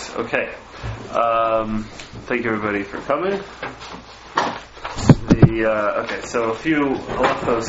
Okay. Thank you everybody for coming. Okay, so a few halachos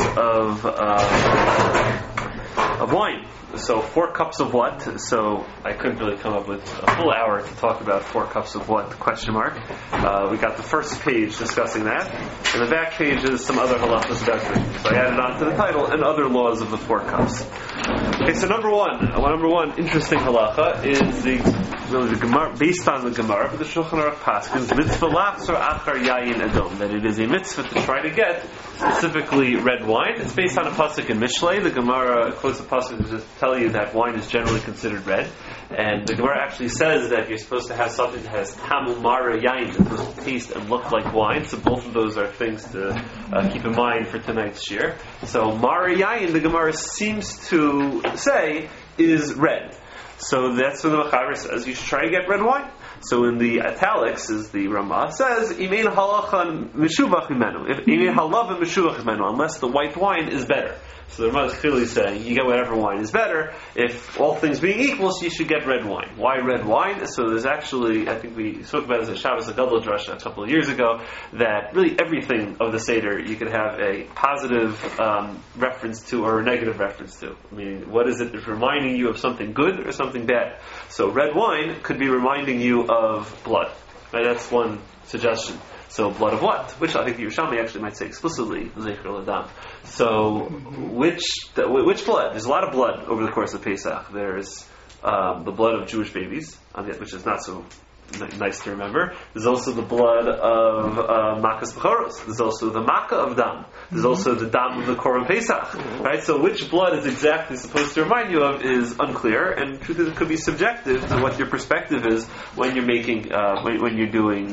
of wine. So 4 cups of what? So I couldn't really come up with a full hour to talk about 4 cups of what, question mark. We got the first page discussing that. And the back page is some other halachos about drinking. So I added on to the title, and other laws of the 4 cups. Okay, so number one interesting halacha is the Gemara, based on the Gemara, but the Shulchan Aruch paskins mitzvah lachzor achar yayin adom, that it is a mitzvah to try to get specifically red wine. It's based on a pasuk in Mishlei. The Gemara quotes a pasuk to just tell you that wine is generally considered red, and the Gemara actually says that you're supposed to have something that has tamu mara yayin, that supposed to taste and look like wine. So both of those are things to keep in mind for tonight's shir. So mara yayin, the Gemara seems to say, is red. So that's what the Mechaber says. You should try to get red wine. So in the italics, as the Ramah says, "Imein halachan meshuvach imenu." Imein halav meshuvach imenu, unless the white wine is better. So the Ramah is clearly saying you get whatever wine is better. If all things being equal, so you should get red wine. Why red wine? So there's actually, I think we spoke about this at Shabbos HaGadol Drasha a couple of years ago, that really everything of the Seder you could have a positive reference to or a negative reference to. I mean, what is it that's reminding you of something good or something bad? So red wine could be reminding you of blood. Right? That's one suggestion. So blood of what? Which I think Yerushalmi actually might say explicitly, Zecher L'Adam. So which blood? There's a lot of blood over the course of Pesach. There's the blood of Jewish babies, which is not so nice to remember. There's also the blood of Makas B'choros. There's also the Makkah of Dam. There's also the Dam of the Korban Pesach. Right? So which blood is exactly supposed to remind you of is unclear, and truth is it could be subjective to what your perspective is when you're making, when you're doing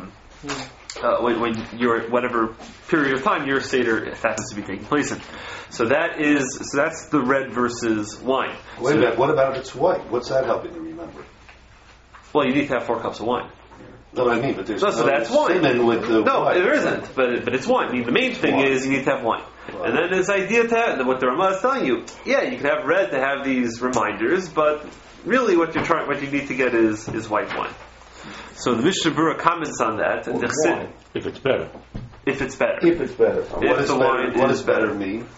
when you're whatever period of time your Seder happens to be taking place in. So that's the red versus wine. Wait a minute, what about if it's white? What's that helping to remember? Well, you need to have 4 cups of wine. No, I mean, but there's so that's wine. With the no, there isn't. But it's wine. I mean, the main thing is you need to have wine. Right. And then this idea to have, what the Ramah is telling you, yeah, you can have red to have these reminders, but really what you need to get is white wine. So the Mishnah Berurah comments on that. And if it's better. If it's better. What does better mean?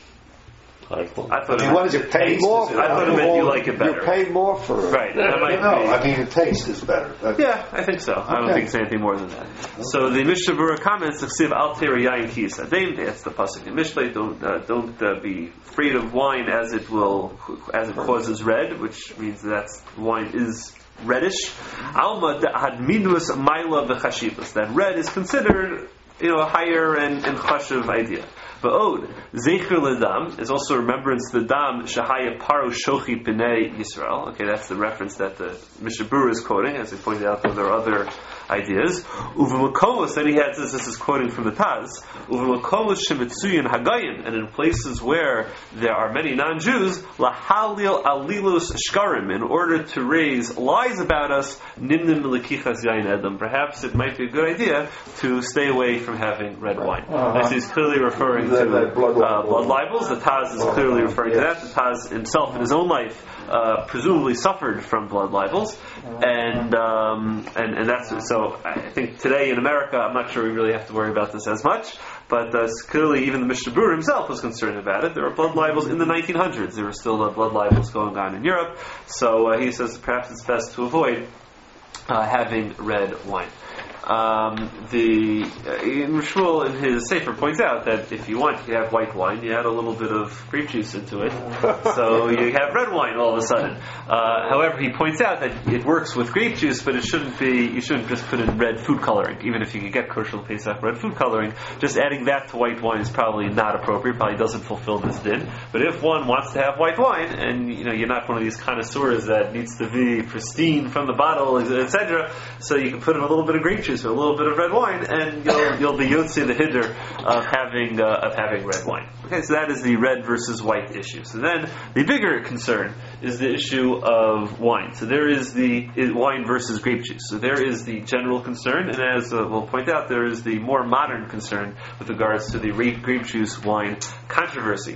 I thought what does it taste? I thought it meant you like it better. You pay more for it. Right. No, I mean the taste is better. Yeah, I think so. Okay. I don't think it's anything more than that. Okay. So the Mishnah Berurah comments, "Chsiv al teira yayin ki yisadeim." That's the pasuk in Mishlei. Don't be afraid of wine as it causes red, which means that wine is reddish. Alma hadminus maila v'chashivas. That red is considered, a higher and chashiv idea. Va'od zecher ledam is also remembrance to the dam shahaya paro shochi pnei Yisrael. Okay, that's the reference that the Mishnah Berurah is quoting, as he pointed out. There are other ideas. Uvemakomos, then he has this is quoting from the Taz. Uvemakomos shemitzuyin hagayim, and in places where there are many non-Jews, lahalil alilus shkarim, in order to raise lies about us, nimnim lekichas yayin edom. Perhaps it might be a good idea to stay away from having red wine. As he's clearly referring to blood libels. The Taz is clearly referring to that. The Taz himself in his own life presumably suffered from blood libels, and that's so. I think today in America, I'm not sure we really have to worry about this as much, but clearly even the Mishnah Berurah himself was concerned about it. There were blood libels in the 1900s. There were still blood libels going on in Europe, so he says perhaps it's best to avoid having red wine. Shmuel in his Sefer points out that if you want, you can have white wine. You add a little bit of grape juice into it, so you have red wine all of a sudden. However, he points out that it works with grape juice, but it shouldn't be. You shouldn't just put in red food coloring, even if you can get kosher Pesach red food coloring. Just adding that to white wine is probably not appropriate. Probably doesn't fulfill this din. But if one wants to have white wine, and you're not one of these connoisseurs that needs to be pristine from the bottle, etc., so you can put in a little bit of grape juice or a little bit of red wine, and you'll be yotzi the hiddur of having red wine. Okay, so that is the red versus white issue. So then the bigger concern is the issue of wine. So there is the wine versus grape juice. So there is the general concern, and as we'll point out, there is the more modern concern with regards to the grape juice wine controversy.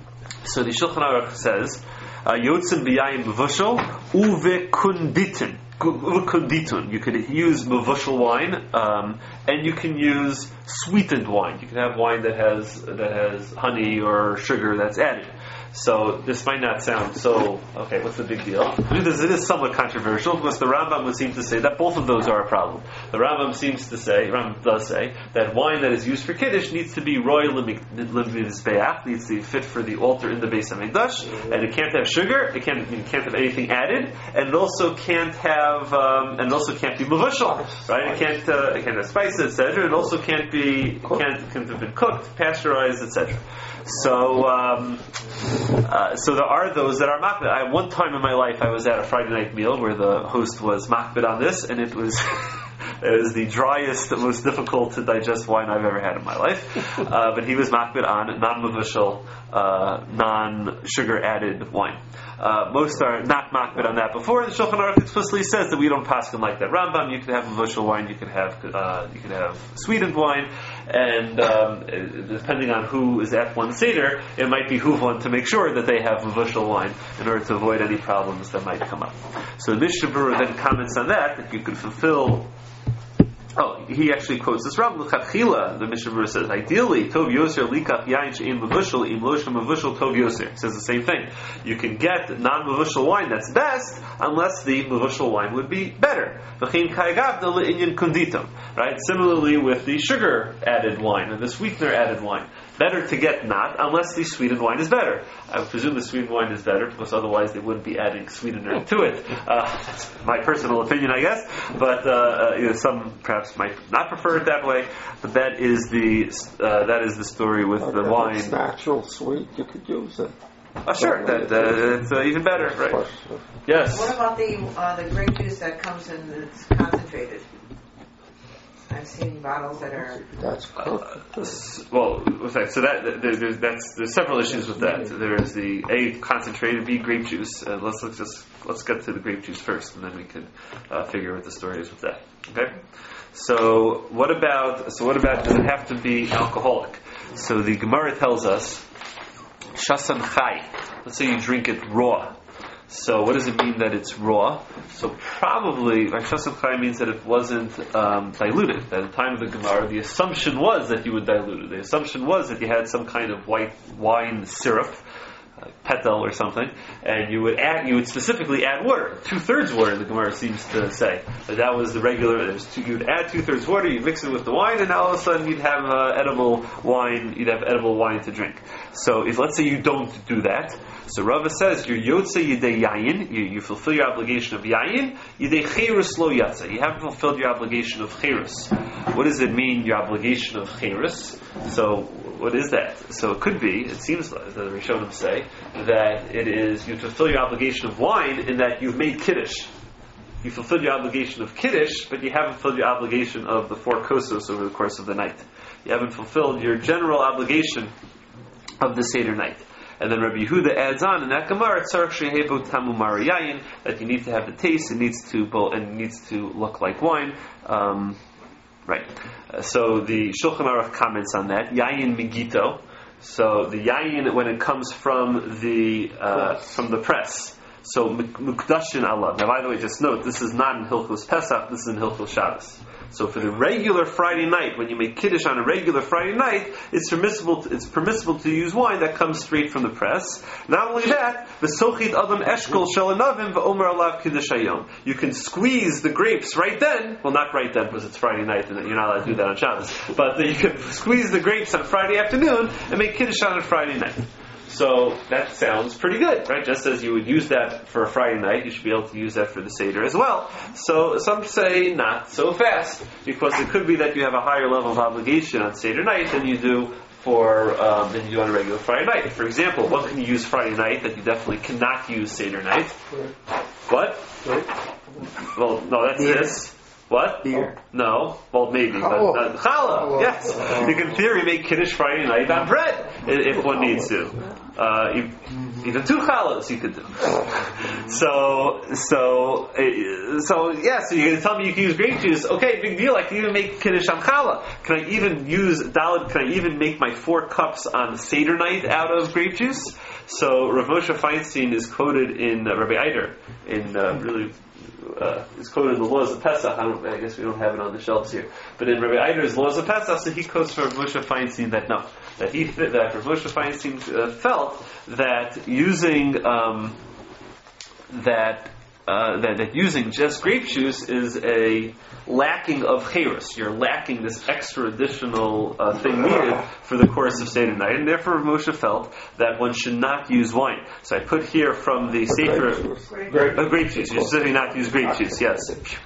So the Shulchan Aruch says, Yotzim b'yayin b'vushel uve kunditin. Konditun. You could use mevushal wine, and you can use sweetened wine. You can have wine that has honey or sugar that's added. So this might not sound so, okay, what's the big deal? It is somewhat controversial because the Rambam would seem to say that both of those are a problem. The Rambam does say that wine that is used for Kiddush needs to be royal limizbeach, needs to be fit for the altar in the Beis HaMikdash, and it can't have sugar, it can't have anything added, and it also can't have, be mevushal, right? It can't have spices, etc. It also can't have been cooked, pasteurized, etc. So there are those that are makbid. One time in my life, I was at a Friday night meal where the host was makbid on this, and it was the driest, most difficult to digest wine I've ever had in my life. But he was makbid on non-mevushal, non-sugar added wine. Most are not makbid on that before. The Shulchan Aruch explicitly says that we don't paskin like that. Rambam, you can have mevushal wine, you can have sweetened wine, and depending on who is at one seder, it might behoove one to make sure that they have mevushal wine in order to avoid any problems that might come up. So the Mishnah Berurah then comments on that you could fulfill. Oh, he actually quotes this. Rav L'Chatchila, the Mishnah Berurah says, ideally, Tov Yoser Likach Yain She'im Mevushal Im Lo Shem Mevushal Tov Yoser. It says the same thing. You can get non-mevushal wine that's best, unless the mevushal wine would be better. V'chein Kayagavda Le'inyan Konditum. Right? Similarly with the sugar added wine and the sweetener added wine. Better to get not, unless the sweetened wine is better. I would presume the sweetened wine is better, because otherwise they wouldn't be adding sweetener to it. That's my personal opinion, I guess. But some perhaps might not prefer it that way. But that is the story with the wine. If it's natural sweet, you could use it. Sure, that's even better, right? Yes. What about the grape juice that comes in that's concentrated? I've seen bottles that are. That's there's several issues with that. There is the A, concentrated, B, grape juice. Let's get to the grape juice first, and then we can figure what the story is with that. Okay. So what about does it have to be alcoholic? So the Gemara tells us shasan chai. Let's say you drink it raw. So what does it mean that it's raw? So probably, Shasan Chai means that it wasn't diluted. At the time of the Gemara, the assumption was that you would dilute it. The assumption was that you had some kind of white wine syrup, petal or something, and you would specifically add water. 2/3 water, the Gemara seems to say. That was the regular, you would add 2/3 water, you mix it with the wine, and all of a sudden you'd have edible wine to drink. So if, let's say you don't do that, so Rava says, you're yotze yidei yayin, you fulfill your obligation of yayin, yidei cherus lo yatza. You haven't fulfilled your obligation of cherus. What does it mean, your obligation of cherus? So, what is that? So it seems like the Rishonim say, that it is, you fulfill your obligation of wine in that you've made Kiddush. You fulfilled your obligation of Kiddush, but you haven't fulfilled your obligation of the 4 kosos over the course of the night. You haven't fulfilled your general obligation of the Seder night. And then Rabbi Yehuda adds on in that Gemara, that you need to have the taste, it needs to look like wine. Right. So the Shulchan Aruch comments on that. Yayin migito. So the yayin, when it comes from the press. So mukdashin Allah. Now, by the way, just note, this is not in Hilchos Pesach. This is in Hilchos Shabbos. So for the regular Friday night, when you make Kiddush on a regular Friday night, it's permissible to use wine that comes straight from the press. Not only that, v'sochit adam eshkol shel anavim v'omer alav Kiddush hayom. You can squeeze the grapes right then. Well, not right then because it's Friday night and you're not allowed to do that on Shabbos. But you can squeeze the grapes on Friday afternoon and make Kiddush on a Friday night. So that sounds pretty good, right? Just as you would use that for a Friday night, you should be able to use that for the Seder as well. So some say not so fast, because it could be that you have a higher level of obligation on Seder night than you do on a regular Friday night. For example, what can you use Friday night that you definitely cannot use Seder night? What? Well, no, that's this. What? Beer. No. Well, maybe. But challah. Yes. You can in theory make Kiddush Friday night on bread if one needs to. Even 2 challahs you could do. So you're going to tell me you can use grape juice. Okay, big deal. I can even make Kiddush on challah. Can I even make my 4 cups on Seder night out of grape juice? So Rav Moshe Feinstein is quoted in Rabbi Eider in really is quoted in the Laws of Pesach. I guess we don't have it on the shelves here, but in Rabbi Eider's Laws of Pesach, so he quotes from Moshe Feinstein that Rav Moshe Feinstein felt that using that using just grape juice is a lacking of chayrus. You're lacking this extra additional thing needed for the course of Seder night, and therefore Moshe felt that one should not use wine. So I put here from the Sefer grape juice. You should not use grape juice. Yes.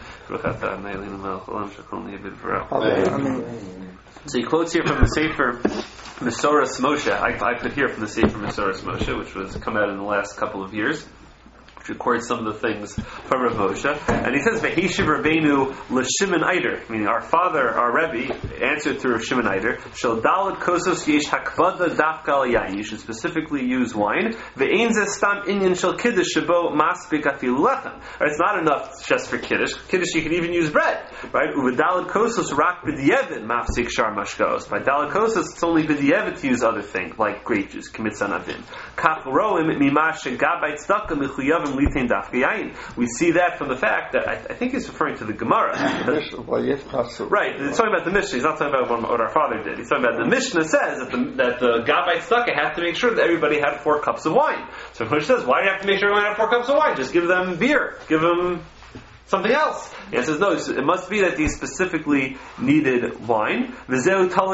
So he quotes here from the Sefer Mesoras Moshe. I put here from the Sefer Mesoras Moshe, which was come out in the last couple of years, records some of the things from Rav Moshe, and he says, "V'hishiv Rabbeinu l'Shimon Eider," meaning our father, our Rebbe, answered through Shimon Eider, "Shel daled kosos yesh hakvada dafka al yain." You should specifically use wine. Ve'ein ze stam inyan shel kiddush shebo maspik afilu lechem. It's not enough just for kiddush. Kiddush you can even use bread, right? Uvedaled kosos rak b'diavad mafsik shar mashkos. By daled kosos, it's only b'diavad to use other things like grape juice, kmitza navim. Kach roim mimash gabait tzedakah mechuyavim. We see that from the fact that I think he's referring to the Gemara. Right, he's talking about the Mishnah. He's not talking about what our father did. He's talking about the Mishnah says that the Gabbai Tzedakah had to make sure that everybody had 4 cups of wine. So Moshe says, why do you have to make sure everyone had 4 cups of wine? Just give them beer. Give them something else. He says, no, it must be that he specifically needed wine. And this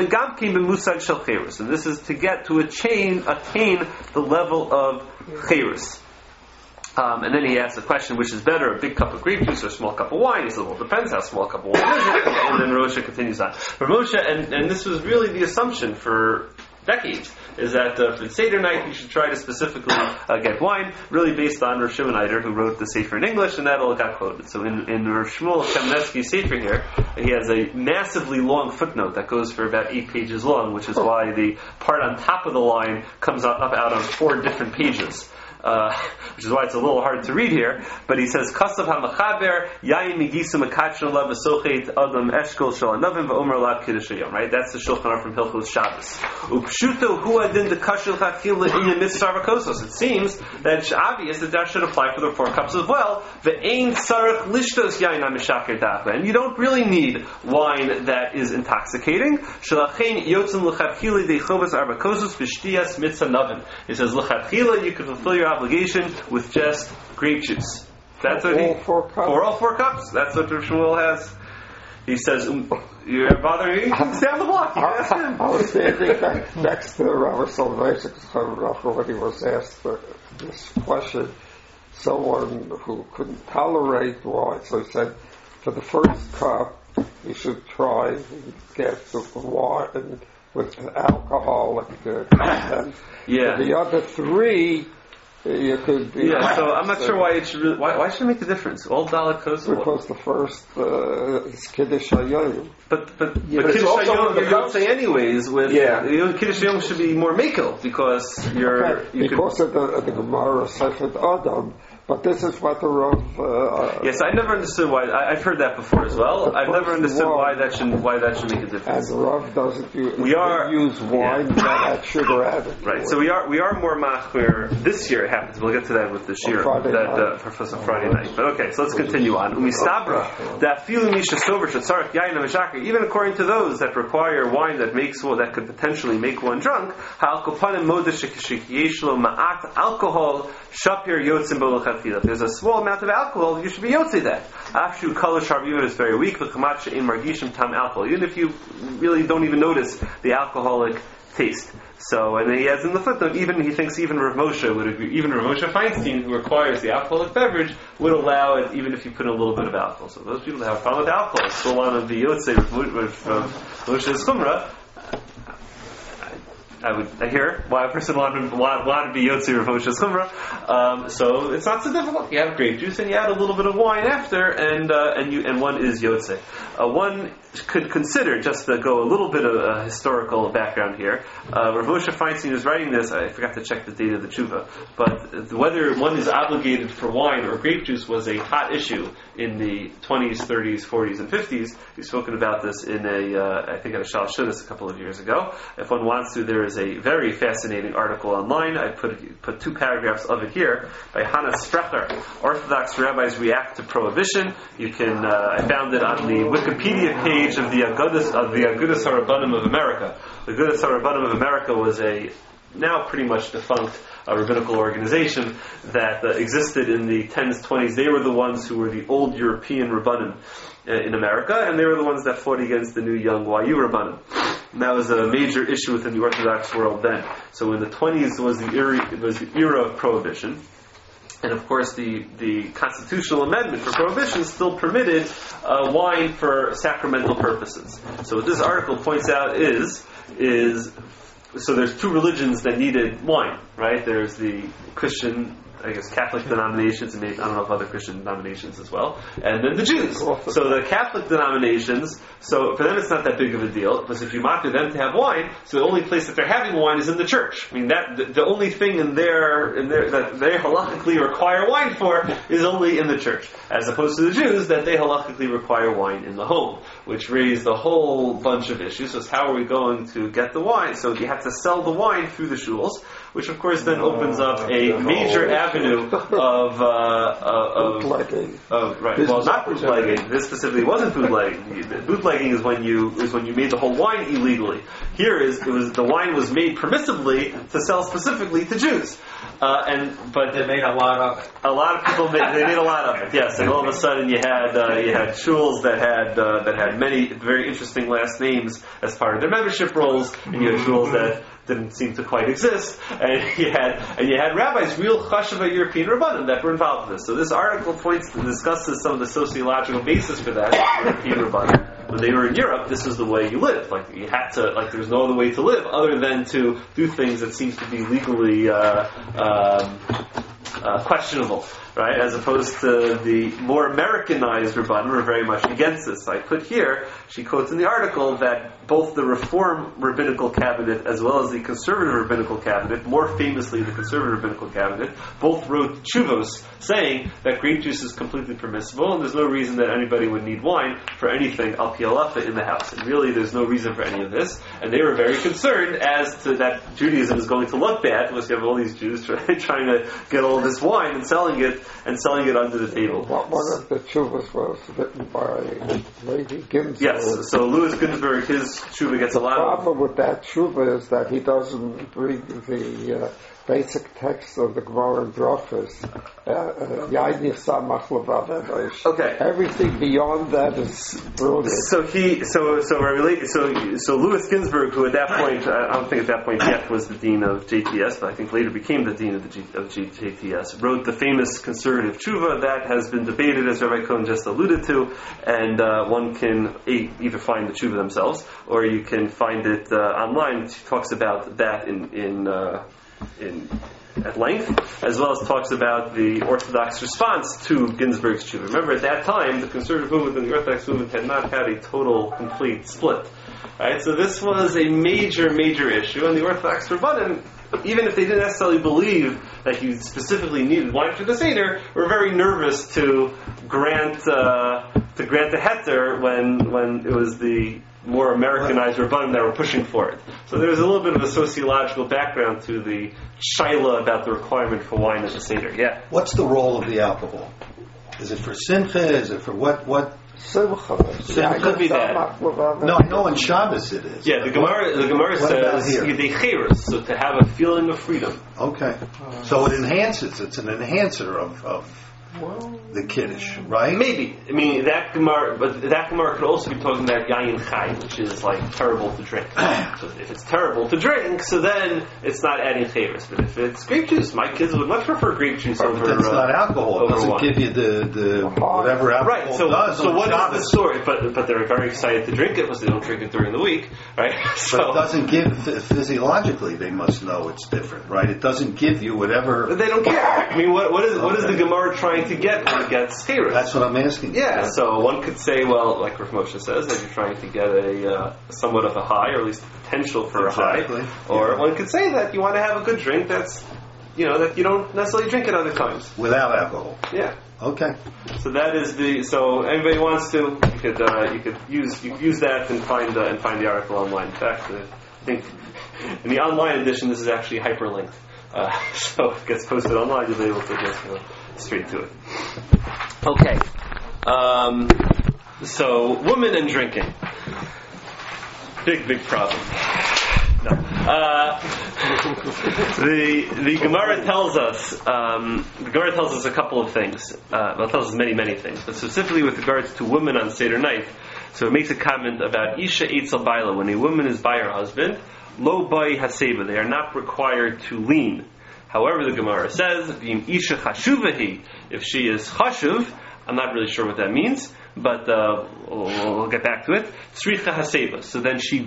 is to get to attain the level of chayrus. And then he asks the question, which is better, a big cup of grape juice or a small cup of wine? He says, well, it depends how small a cup of wine is it. And then Moshe continues on. For Moshe, and this was really the assumption for decades, is that for Seder night you should try to specifically get wine, really based on Rav Shimon Eider, who wrote the Sefer in English, and that all got quoted. So in Rav Shmuel Kamenetsky's Sefer here, he has a massively long footnote that goes for about 8 pages long, which is why the part on top of the line comes up out on 4 different pages. Which is why it's a little hard to read here, but he says, Kasav HaMachaber, Yayin Migisu Makachon Lav V'Sochet Adam Eshkol Shal Anavim V'Omer Lav Kiddush Hayom, right? That's the Shulchan Aruch from Hilchos Shabbos. Upshuto Hu Adin Dekashil Chachil Inyan Mitzvah Kosos. It seems that it's obvious that that should apply for the 4 cups as well. Ve'ein Tzarech Lishtos Yayin HaMishaker Dachva. And you don't really need wine that is intoxicating. Shalachein Yotzim L'Chachil Deichovas Arba Kosos V'Shtiyas Mitzvah Navim. He says, L'Chachil, you can fulfill your obligation with just grape juice. That's what all 4 cups. For all 4 cups. That's what Rav Shmuel has. He says, "You're bothering me? Stay on the block." You can ask him. I was standing next to Robert Soloveitchik when he was asked this question. Someone who couldn't tolerate wine, so he said, for the first cup, you should try and get the wine with alcoholic content. Yeah. For the other 3, you could be... Yeah, so I'm not sure why it should really... Why should it make a difference? All Dalet Kos... Because the first is Kiddush Hayom. But Kiddush Hayom you don't say anyways with... Yeah. Kiddush Hayom should be more makel because you're... Okay. Because of the Gemara Sefet Adam. But this is what the Rav... yes, I never understood why... I've heard that before as well. I've never understood why that should make a difference. And the Rav doesn't use wine that had sugar added. Right, so we are more machmir. This year it happens. We'll get to that with the shir for Friday night. But okay, so let's continue on. Umistabra, that filu misha sober shatzarach yayin amishakir. Even according to those that require wine that could potentially make one drunk, ha'alkopanim modesh shekiyeshlo ma'at alcohol shapir yotzim bolachat. If there's a small amount of alcohol, you should be yotze that. Afshu color sharviyut is very weak. V'chamat she'in margishim tam alcohol. Even if you really don't even notice the alcoholic taste. So, and then he adds in the footnote, he thinks even Rav Moshe would agree. Even Rav Moshe Feinstein, who requires the alcoholic beverage, would allow it even if you put in a little bit of alcohol. So those people that have a problem with alcohol still want to be yotze with Moshe's chumrah. I hear why a person want to be Yotzi Rav Moshe's Chumrah. So it's not so difficult. You have grape juice and you add a little bit of wine after, and one is Yotze. One could consider, just to go a little bit of a historical background here. Rav Moshe Feinstein was writing this. I forgot to check the date of the tshuva, but whether one is obligated for wine or grape juice was a hot issue in the 20s, 30s, 40s, and 50s. We've spoken about this in I think at a Shal Shudas a couple of years ago. If one wants to, there is is a very fascinating article online. I put 2 paragraphs of it here by Hannah Sprecher. Orthodox rabbis react to prohibition. You can I found it on the Wikipedia page of the Agudas HaRabbanim of America. The Agudas HaRabbanim of America was a now pretty much defunct rabbinical organization that existed in the 10s, 20s. They were the ones who were the old European Rabbanim in America, and they were the ones that fought against the new young YU Rabbanim. And that was a major issue within the Orthodox world then. So in the 20s was the era of prohibition. And of course, the constitutional amendment for prohibition still permitted wine for sacramental purposes. So what this article points out is so there's 2 religions that needed wine, right? There's the Christian, I guess, Catholic denominations, and maybe, I don't know if other Christian denominations as well, and then the Jews. So the Catholic denominations, so for them it's not that big of a deal, because if you mock them to have wine, so the only place that they're having wine is in the church. I mean, that the only thing in their that they halakhically require wine for is only in the church, as opposed to the Jews that they halakhically require wine in the home, which raised a whole bunch of issues. So how are we going to get the wine? So you have to sell the wine through the shuls, which of course then opens up a major avenue of bootlegging. Right. Well, not bootlegging. This specifically wasn't bootlegging. Bootlegging is when you made the whole wine illegally. Here the wine was made permissibly to sell specifically to Jews. But they made a lot of it. A lot of people made a lot of it. Yes, and all of a sudden you had shuls that had many very interesting last names as part of their membership rolls, and you had shuls that didn't seem to quite exist, and you had rabbis, real chashuva European rabbanim that were involved in this. So this article discusses some of the sociological basis for that European rabbanim. When they were in Europe, this was the way you lived. Like you had to, there was no other way to live other than to do things that seemed to be legally questionable, right? As opposed to the more Americanized Rabbanim were very much against this. I put here, she quotes in the article that both the Reform Rabbinical Cabinet as well as the Conservative Rabbinical Cabinet, more famously the Conservative Rabbinical Cabinet, both wrote tshuvos saying that grape juice is completely permissible and there's no reason that anybody would need wine for anything al pi halacha in the house. And really there's no reason for any of this. And they were very concerned as to that Judaism is going to look bad because you have all these Jews trying to get all this wine and selling it under the table. One of the tshuvos was written by Lady Ginsburg. Yes, so Louis Ginsburg, his tshuva gets a lot of... The problem with that tshuva is that he doesn't bring the basic text of the Gemara and Brachos. Okay. Everything beyond that is brilliant. So Louis Ginsburg, who at that point, I don't think at that point yet was the dean of JTS, but I think later became the dean of JTS, wrote the famous conservative tshuva that has been debated, as Rabbi Cohen just alluded to, and one can either find the tshuva themselves, or you can find it online. She talks about that at length, as well as talks about the Orthodox response to Ginsburg's tshuva. Remember, at that time, the conservative movement and the Orthodox movement had not had a total, complete split. Right? So this was a major, major issue, and the Orthodox Rabbanim, even if they didn't necessarily believe that you specifically needed wine for the Seder, were very nervous to grant a heter when it was the more Americanized Rabbanim that were pushing for it. So there's a little bit of a sociological background to the shaila about the requirement for wine at the Seder. Yeah. What's the role of the alcohol? Is it for simcha? Is it for what? Simcha. Could be that. No, I know on Shabbos it is. Yeah, the Gemara says yidei, so to have a feeling of freedom. Okay. So it enhances. It's an enhancer of the Kiddush, right? Maybe. I mean, that Gemara could also be talking about yayin chai, which is like terrible to drink. So if it's terrible to drink, so then it's not adding favors. But if it's grape juice, my kids would much prefer grape juice over. But it's not alcohol. It doesn't wine. Give you the whatever alcohol right. So, does. So what is the story? But they're very excited to drink it because they don't drink it during the week, right? So, but it doesn't give physiologically. They must know it's different, right? It doesn't give you whatever. But they don't care. I mean, what is the Gemara trying to get when it gets Teirus? That's what I'm asking. Yeah, so one could say, well, like Rav Moshe says, that you're trying to get a somewhat of a high, or at least potential for a high. Or one could say that you want to have a good drink that's, that you don't necessarily drink at other times. Without alcohol. Yeah. Okay. So that is so anybody wants to, you could use that and find the article online. In fact, I think In the online edition, this is actually hyperlinked. So if it gets posted online, you'll be able to just go straight to it. Okay. So, women and drinking. Big problem. No. The Gemara tells us a couple of things. It tells us many things, but specifically with regards to women on Seder night. So it makes a comment about Isha Eitzel Baila, when a woman is by her husband, Lo Bai Haseba, they are not required to lean. However, the Gemara says, V'im Isha Chashuvahi, if she is Chashuv, I'm not really sure what that means, but we'll get back to it. Tzricha Haseba. So then she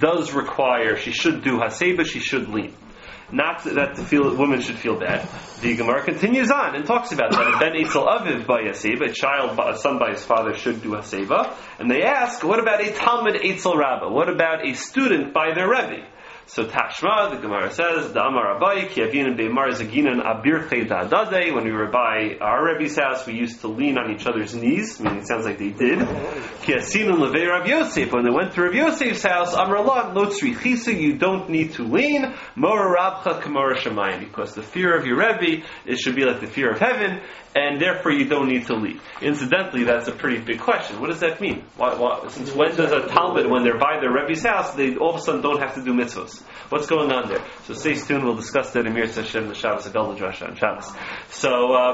should do Haseba, she should lean. Not that the woman should feel bad. The Gemara continues on and talks about that. Ben Eitzel Aviv by Haseba, a son by his father should do Haseba. And they ask, what about a Talmud Eitzel Rabbah? What about a student by their Rebbe? So Tashma, the Gemara says, Da'amar Abai, Ki Avinin Be'mar Zaginan Abirchei Da'adadeh. When we were by our Rebbe's house, we used to lean on each other's knees. I mean, it sounds like they did. Ki Asinun Levei Rav Yosef. When they went to Rav Yosef's house, Amar Allah, Lo Tzrichisa, you don't need to lean. Mora Rabcha Kamara Shemayim. Because the fear of your Rebbe, it should be like the fear of heaven, and therefore you don't need to lean. Incidentally, that's a pretty big question. What does that mean? Since when does a Talmud, when they're by their Rebbe's house, they all of a sudden don't have to do mitzvahs? What's going on there? So stay tuned, we'll discuss that in Mir Hashem, the Shabbos, Agal Drasha, and Shabbos. So,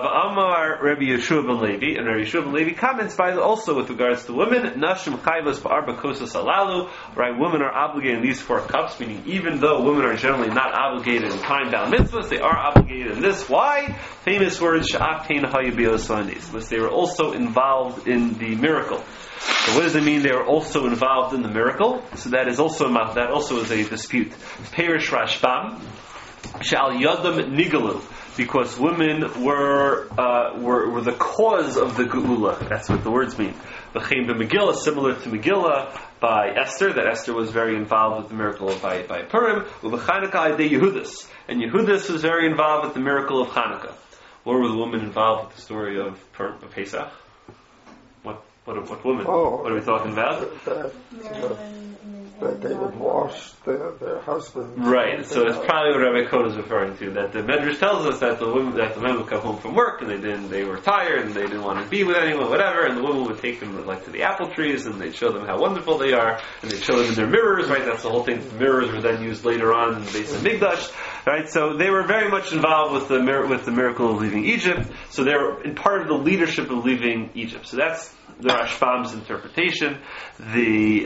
V'amar Rabbi Yeshua ben Levi, and Rabbi Yeshua ben Levi comments by also with regards to women, Nashim Chayvas Ba'arba Kosas Alalu, right, women are obligated in these 4 cups, meaning even though women are generally not obligated in time-bound mitzvahs, they are obligated in this. Why? Famous words, Sha'aftein Hayabios Vandis, because they were also involved in the miracle. So what does it mean they are also involved in the miracle? So that is also is a dispute. Perish Rashbam, Shal Yadam Nigalu, because women were the cause of the Geula. That's what the words mean. V'chein b'Megillah, similar to Megillah by Esther, that Esther was very involved with the miracle by Purim. U'v'Chanukah Adei Yehudis, and Yehudis was very involved with the miracle of Chanukah. What were the women involved with the story of Pesach? What woman? What are we talking about? That they would wash their husbands. Right. So it's probably what Rabbi Koda is referring to. That the Medrash tells us that the men would come home from work and they were tired and they didn't want to be with anyone, whatever, and the woman would take them to the apple trees and they'd show them how wonderful they are, and they'd show them in their mirrors. Right. That's the whole thing. The mirrors were then used later on in the base of Migdash. Right. So they were very much involved with the miracle of leaving Egypt. So they were in part of the leadership of leaving Egypt. So that's the Rashbam's interpretation. The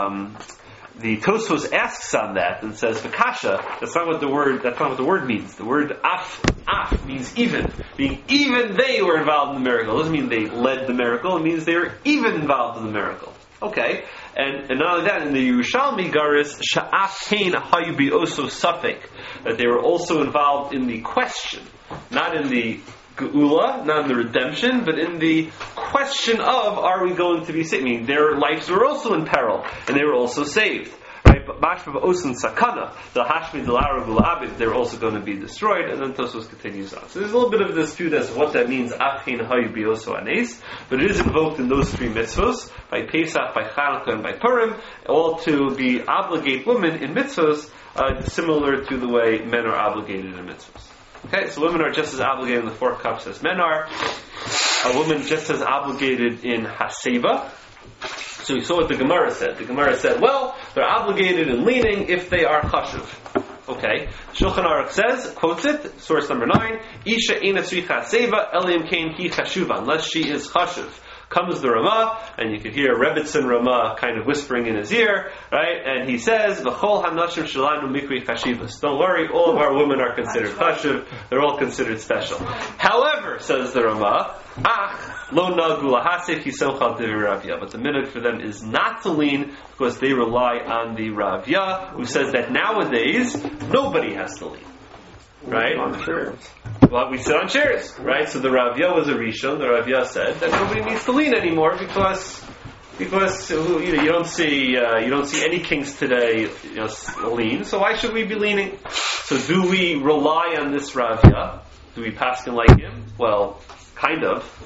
Tosfos asks on that and says, "Vakasha." That's not what the word means. The word af means even. Being even they were involved in the miracle. It doesn't mean they led the miracle. It means they were even involved in the miracle. Okay, and not only that, in the Yerushalmi Garis, Sha'af Hain Hayubi Oso Safek, that they were also involved in the question, not in the Geula, not in the redemption, but in the question of, are we going to be saved? I mean, their lives were also in peril, and they were also saved. Right? But Mashma Osun Sakana, the Hashmi Delara Gula Abid, they're also going to be destroyed, and then Tosfos continues on. So there's a little bit of a dispute as to what that means, Achin Hayu Bioso Anes, but it is invoked in those 3 mitzvahs, by Pesach, by Chanukah, and by Purim, all to be obligate women in mitzvahs, similar to the way men are obligated in mitzvahs. Okay, so women are just as obligated in the 4 cups as men are. A woman just as obligated in Haseba. So we saw what the Gemara said. The Gemara said, well, they're obligated in leaning if they are chashuv. Okay. Shulchan Aruch says, quotes it, source number 9, Isha ena tzricha haseba elim kein hi chashuva, unless she is chashuv. Comes the Ramah, and you could hear Rebbitzin Ramah kind of whispering in his ear, right? And he says, "V'chol hanashim shelanu mikri chashivas." Don't worry, all of our women are considered chashuv. They're all considered special. However, says the Ramah, lo nagu lahasef yisochal divrei Ravya. But the minhag for them is not to lean because they rely on the Ravya, who says that nowadays nobody has to lean. Right? On chairs. Well, we sit on chairs, right? So the Ravya was a Rishon. The Ravya said that nobody needs to lean anymore because you don't see any kings today lean. So why should we be leaning? So do we rely on this Ravya? Do we paskin like him? Well, kind of.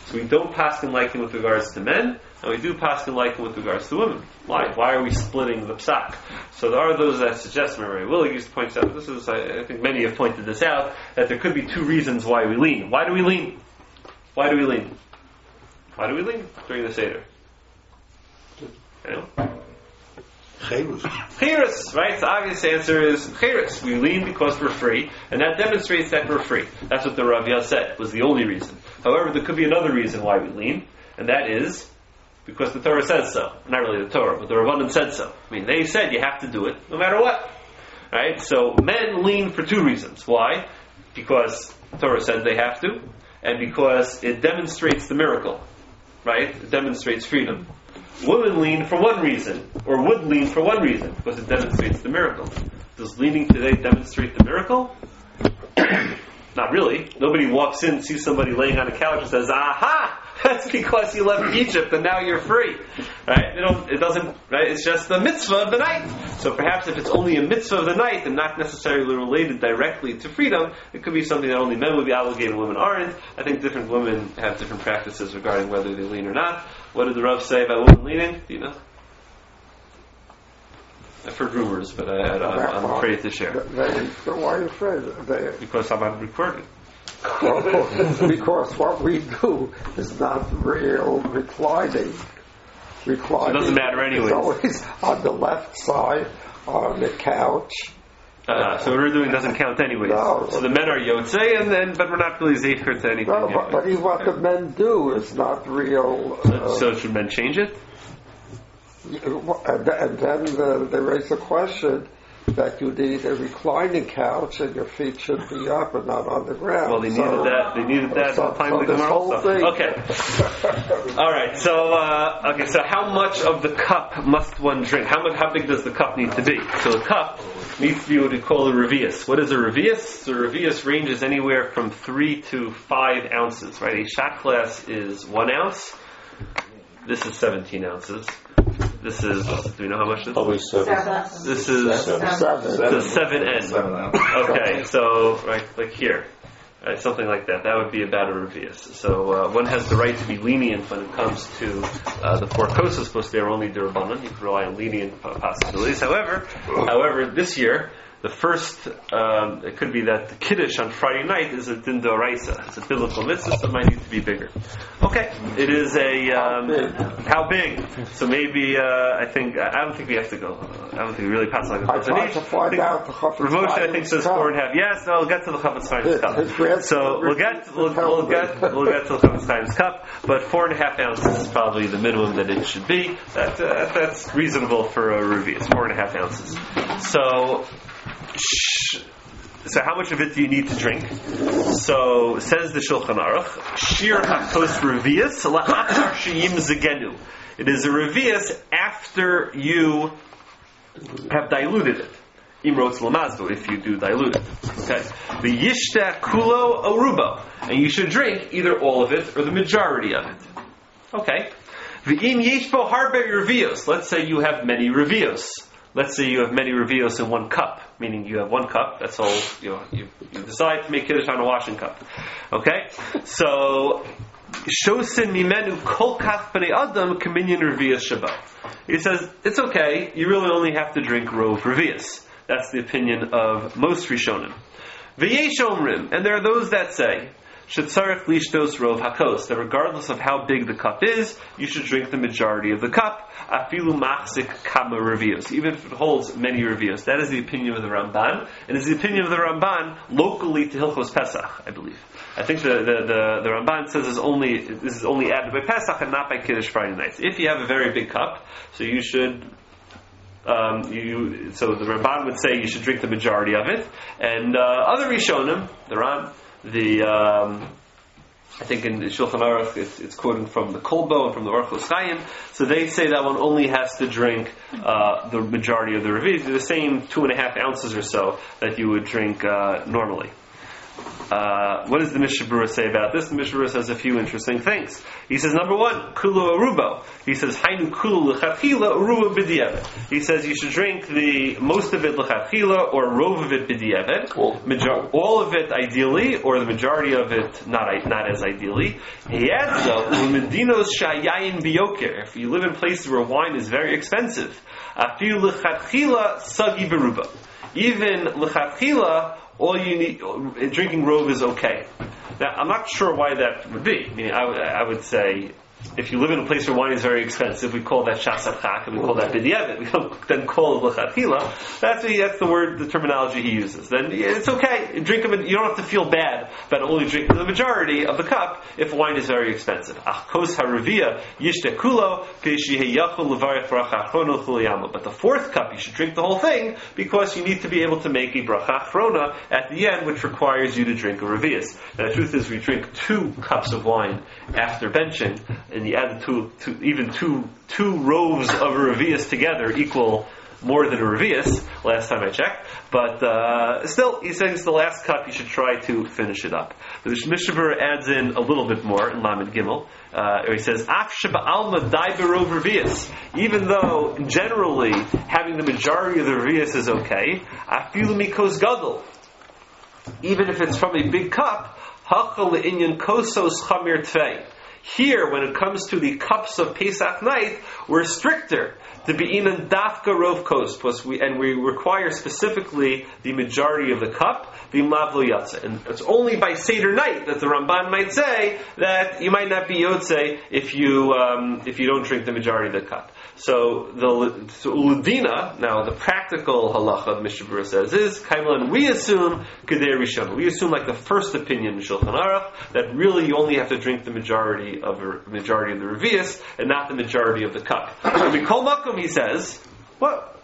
So we don't paskin like him with regards to men, and we do paskin like him with regards to women. Why? Why are we splitting the psak? So there are those that suggest, Mary Willig used to point out, this is, I think many have pointed this out, that there could be two reasons why we lean. Why do we lean? Why do we lean? Why do we lean during the Seder? Chirus, right? The obvious answer is chirus. We lean because we're free, and that demonstrates that we're free. That's what the Rav Yah said was the only reason. However, there could be another reason why we lean, and that is because the Torah says so. Not really the Torah, but the Rabbanan said so. I mean, they said you have to do it no matter what. Right? So men lean for two reasons. Why? Because the Torah said they have to, and because it demonstrates the miracle. Right? It demonstrates freedom. Women lean for one reason, or would lean for one reason, because it demonstrates the miracle. Does leaning today demonstrate the miracle? Not really. Nobody walks in, sees somebody laying on a couch and says, "Aha! That's because you left Egypt and now you're free." Right? It doesn't. Right? It's just the mitzvah of the night. So perhaps if it's only a mitzvah of the night and not necessarily related directly to freedom, it could be something that only men would be obligated, women aren't. I think different women have different practices regarding whether they lean or not. What did the Rav say about women leaning? Do you know? I've heard rumors, but I'm afraid to share. Why are you afraid? Because I'm on recording. Because what we do is not real reclining. So it doesn't matter anyway. It's always on the left side, on the couch. So what we're doing doesn't count anyways. No. So the men are yotzei, but we're not really zecher to anything. No, but even what the men do is not real. So should men change it? And then they raise the question that you need a reclining couch and your feet should be up and not on the ground. Well, they needed that. They needed that at the time of the Gemara also. Okay. All right. So how much of the cup must one drink? How big does the cup need to be? So the cup needs to be what we call a revius. What is a revius? So a revius ranges anywhere from 3 to 5 ounces. Right. A shot glass is 1 ounce. This is 17 ounces. This is, do we know how much this is? Probably 7. This is 7 N. Okay, so, right, like here. Right, something like that. That would be about a revius. So one has the right to be lenient when it comes to the 4 kosas, because they are only d'Rabbanan. You can rely on lenient possibilities. However, this year, the first, it could be that the Kiddush on Friday night is a din d'oraisa. It's a biblical mitzvah, so it might need to be bigger. Okay, it is how big? So maybe, I don't think we have to go. I don't think we really pass like a I tried to find out the Chafetz Rav Moshe, I think, says 4.5. Yes, no, we'll get to the Chafetz Chaim's cup. So we'll get to the Chafetz Chaim's cup, but 4.5 ounces is probably the minimum that it should be. That's reasonable for a revius, 4.5 ounces. So how much of it do you need to drink? So says the Shulchan Aruch, Shir HaKos Revius La'achar Sheyim Zegenu. It is a revius after you have diluted it. Imrotz Lamazdu, if you do dilute it. Okay. The Yishta Kulo Orubo. And you should drink either all of it or the majority of it. Okay. V'im Yishbo Harbe Revios. Let's say you have many revios. Let's say you have many revios in 1 cup, meaning you have 1 cup. That's all. You decide to make kiddush on a washing cup. Okay, so shosin mimenu kol kach b'nei adam kaminyan revius shabbat. He says it's okay. You really only have to drink rov revius. That's the opinion of most Rishonim. V'yesh omrim, and there are those that say shetzarech lishtos rov hakos, that regardless of how big the cup is, you should drink the majority of the cup. Afilu machzik kama revios, even if it holds many revios. That is the opinion of the Ramban, and is the opinion of the Ramban locally to Hilchos Pesach, I believe. I think the Ramban says this is only added by Pesach and not by Kiddush Friday nights. If you have a very big cup, so you should. So the Ramban would say you should drink the majority of it, and other Rishonim, the Ram, I think in Shulchan Aruch it's quoting from the Kolbo and from the Orchos Chaim. So they say that one only has to drink the majority of the revius, the same 2.5 ounces or so that you would drink normally. What does the Mishnah Berurah say about this? The Mishnah Berurah says a few interesting things. He says, number one, kulu arubo. He says, hainu kulu l'chatchila arubo b'di'evet. He says you should drink the most of it l'chatchila or rov of it b'di'evet. All of it ideally, or the majority of it not as ideally. He adds though, u'medinos shayayin biyoker. If you live in places where wine is very expensive, afilu l'chatchila sagi beruba. Even l'chatchila, all you need, drinking rov is okay. Now, I'm not sure why that would be. I mean, I would say, if you live in a place where wine is very expensive, we call that shasat chak, and we call that b'di'evet. We don't then call it l'chatchila. That's the word, the terminology he uses. Then it's okay. Drink them. You don't have to feel bad about only drinking the majority of the cup if wine is very expensive. Achkos haravia yishte kulo yachol levarich bracha achrono chuliyama. But the fourth cup, you should drink the whole thing because you need to be able to make a bracha achrona at the end, which requires you to drink a revius. Now, the truth is, we drink 2 cups of wine after benching, and you add two rows of a revius together equal more than a revius, last time I checked. But still, he says the last cup, you should try to finish it up. The Mishnah Berurah adds in a little bit more in Lamed Gimel. He says, Af sheba alma dai berov revius. Even though, generally, having the majority of the revius is okay, afilu mikos gadol. Even if it's from a big cup, hachal le'inyan kosos chamir tvei. Here, when it comes to the cups of Pesach night, we're stricter. To be in dafka rov kos, and we require specifically the majority of the cup, the mavlo yatze. And it's only by Seder night that the Ramban might say that you might not be yotze if you don't drink the majority of the cup. So Uludina, now the practical halacha of Mishnah Berurah says is, Kaimelan, we assume Kedei Rishon. We assume like the first opinion in Shulchan Aruch, that really you only have to drink the majority of the revius and not the majority of the cup. And Mikol Makom, he says, what?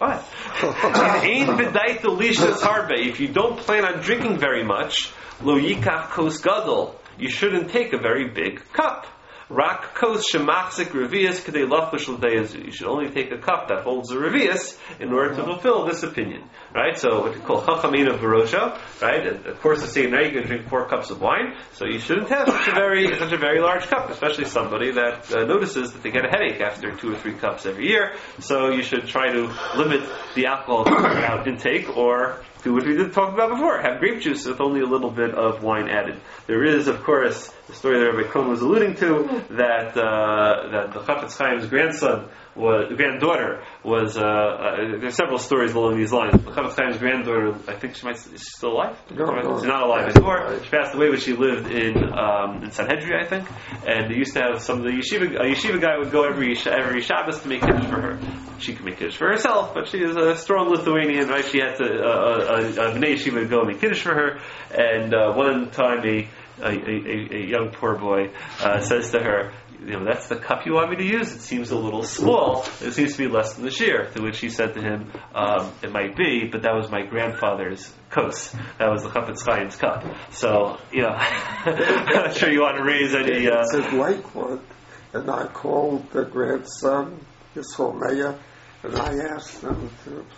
If you don't plan on drinking very much, lo yikach kos gadol, you shouldn't take a very big cup. Rak kos shemachzik revius kedei lachush l'deyazu. You should only take a cup that holds a revius in order to fulfill this opinion. Right? So what you call chachamina v'rosha. Right? And of course, the same night you're going to drink 4 cups of wine. So you shouldn't have such a very large cup, especially somebody that notices that they get a headache after 2 or 3 cups every year. So you should try to limit the alcohol intake, or do what we did talk about before: have grape juice with only a little bit of wine added. There is, of course, the story that Rabbi Cohen was alluding to, that the Chafetz Chaim's granddaughter was. There's several stories along these lines. The Chafetz Chaim's granddaughter, I think she's still alive. No. She's not alive anymore. She passed away when she lived in Sanhedria, I think. And they used to have some of the yeshiva guy would go every Shabbos to make kiddush for her. She could make kiddush for herself, but she is a strong Lithuanian, right? She had to a bnei yeshiva would go make kiddush for her. And one time a young poor boy says to her, that's the cup you want me to use? It seems a little small. It seems to be less than the shear. To which he said to him, it might be, but that was my grandfather's kos. That was the Chafetz Chaim's cup. So, I'm not sure you want to raise any... It's in Lakewood, and I called the grandson, Yisrael Meir, and I asked him,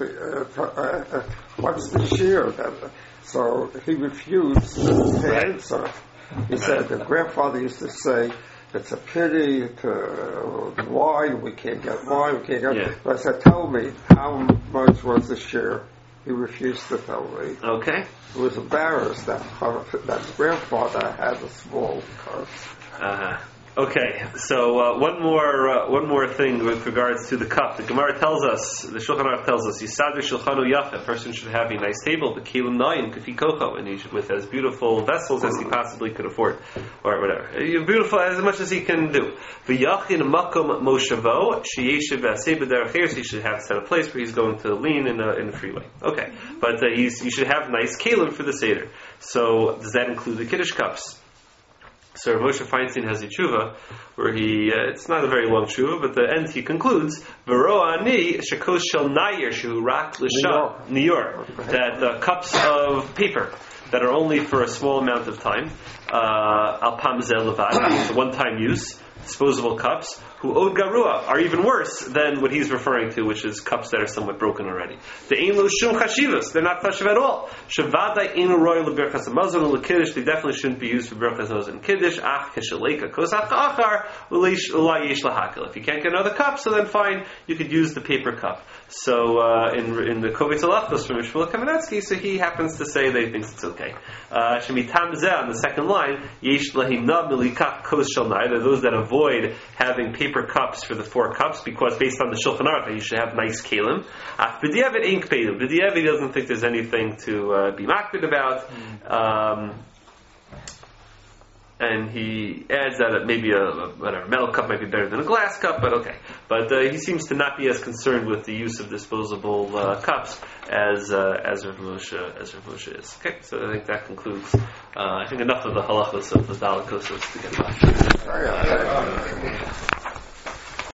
what's the shear? So he refused to answer. He said, the grandfather used to say, it's a pity to wine, we can't get wine, Yeah. But I said, tell me, how much was the share? He refused to tell me. Okay. He was embarrassed that his grandfather had a small cup. Okay, so one more thing with regards to the cup. The Gemara tells us, the Shulchan Aruch tells us, Yisader Shulchanu Yafa, a person should have a nice table, the Kelim Nayim, Kafi Kocho, and he should with as beautiful vessels as he possibly could afford, or whatever. Beautiful as much as he can do. V'yachin Makom Moshavo, Sheyeshiv V'aseh B'derech Eretz, he should have set a place where he's going to lean in a freeway. Okay, but you should have nice Kelim for the Seder. So does that include the Kiddush cups? So Moshe Feinstein has a tshuva where it's not a very long tshuva, but the end he concludes, V'ro ani shekos shel nayir shehu rak l'sha New York, that cups of paper that are only for a small amount of time, al pam zel levad, it's a one-time use, disposable cups, who od garua, are even worse than what he's referring to, which is cups that are somewhat broken already. The ein lo shum chashivas, they're not chashiv at all. Shavada ein royal leberchas hamazon lekiddush, they definitely shouldn't be used for berchas hamazon and kiddush. Ach keshaleka kosach achar ula yesh lahakil. If you can't get another cup, so then fine, you could use the paper cup. So in the Kovetz Halachos from Shmuel Kamenetsky, so he happens to say that he thinks it's okay. Shemitam zeh on the second line, yesh lahina milikach kos shel nai. Those that avoid having paper cups for the 4 cups, because based on the Shulchan Aruch, you should have nice kelim. B'diavad ain't kpedim. B'diavad doesn't think there's anything to be makbid about. And he adds that maybe a metal cup might be better than a glass cup, but okay. But he seems to not be as concerned with the use of disposable cups as Rav Moshe is. Okay, so I think that concludes. I think enough of the halachos of the Daled Kosos to get by.